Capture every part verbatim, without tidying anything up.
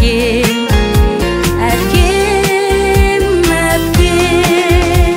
әпкем, әпкем, әпкем.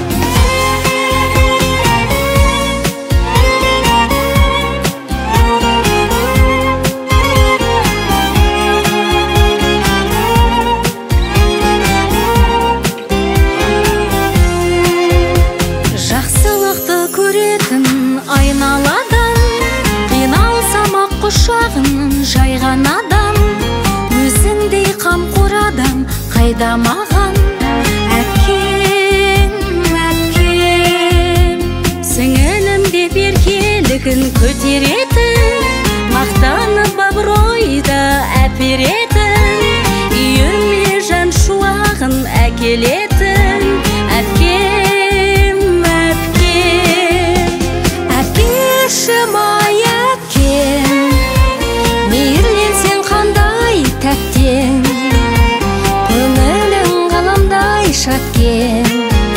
Жақсылықты көретін айналадан, қиналсам ақ құшағын жайған адам, өзіңдей қамқор адам қайда маған? Әпкем, әпкем, сіңілім деп еркелігін көтеретін, мақтанып абыройды әперетін, үйіме жан шуағын әкелетін. Әпкем, әпкем, әпкешім ай әпкем, мейірленсең қандай тәттен, көңілің ғаламдай шаткен.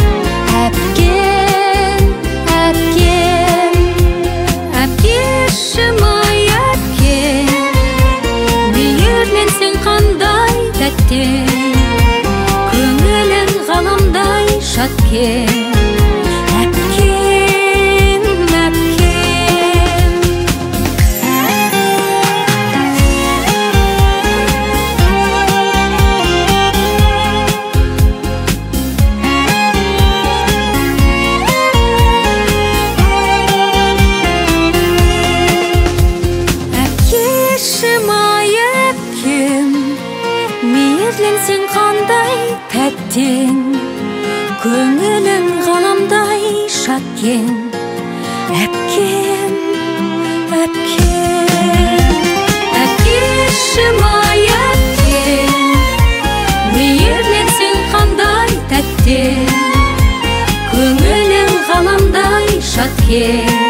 Әпкем, әпкем, әпкешім ай әпкем, мейірленсең қандай тәттен, көңілің ғаламдай шаткен. Әпкем, әпкем. Әпкешім ай әпкем, мейірленсең қандай тәттен, көңілің ғаламдай шаткен. Әпкем, әпкем, әпкешім ай әпкем, мейірленсең қандай тәттен, көңілің ғаламдай шаткен.